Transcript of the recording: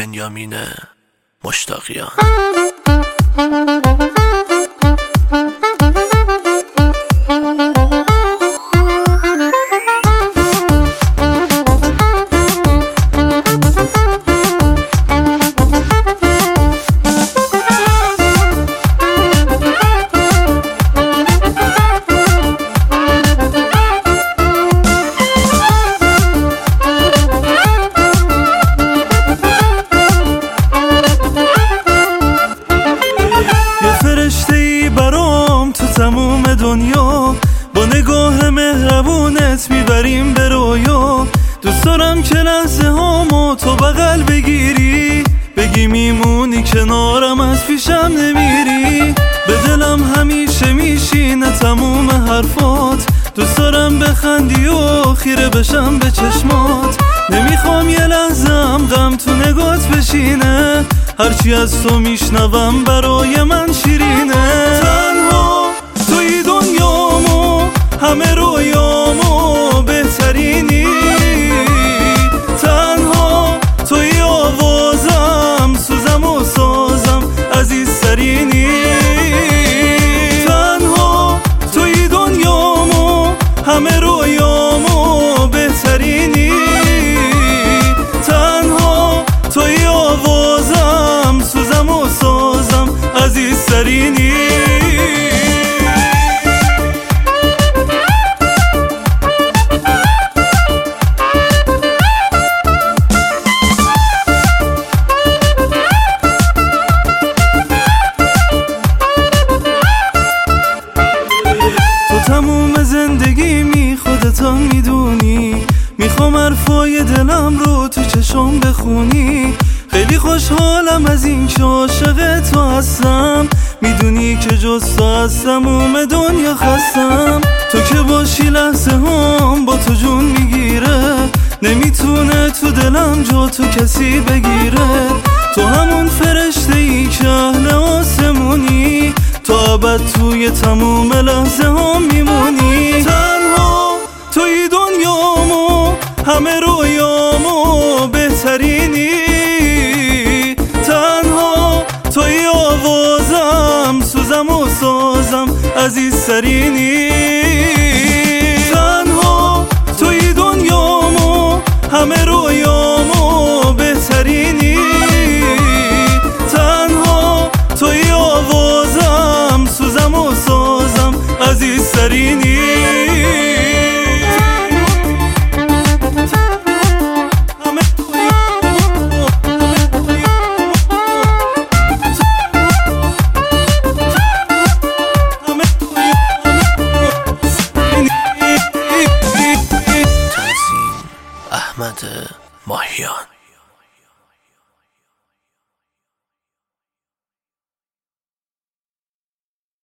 بنیامین مشتاقیان. تموم دنیا با نگاه مهربونت میبریم به رویا. دوست دارم که لحظه هامو تو بغل بگیری، بگی میمونی کنارم از پیشم نمیری. به دلم همیشه میشینه تموم حرفات، دوست دارم بخندی و خیره بشم به چشمات. نمیخوام یه لحظه هم غم تو نگات بشینه، هرچی از تو میشنوم برای من شیرینه. تنها توی دنیامو همه رویامو بهترینی، تنها توی آوازم سوزم و سازم عزیزترینی. تنها توی دنیامو همه رویامو بهترینی، تنها توی آوازم سوزم و سازم عزیزترینی. تموم زندگی خودتم میدونی، میخوام حرفای دلم رو تو چشم بخونی. خیلی خوشحالم از این که عاشق تو هستم، میدونی که جز تو از تموم دنیا خستم. تو که باشی لحظه هم با تو جون میگیره، نمیتونه تو دلم جا تو کسی بگیره. تو همون فرشته ای که اهل آسمونی، تو ابد توی تموم لحظه هم میمونی. تنها توی دنیامو همه رویامو بهترینی، تنها توی آوازم سوزم و سازم عزیزترینی. تنها توی دنیامو همه رویامو بهترینی، تنها توی آوازم سوزم و سازم عزیزترینی. احمد ماهیان.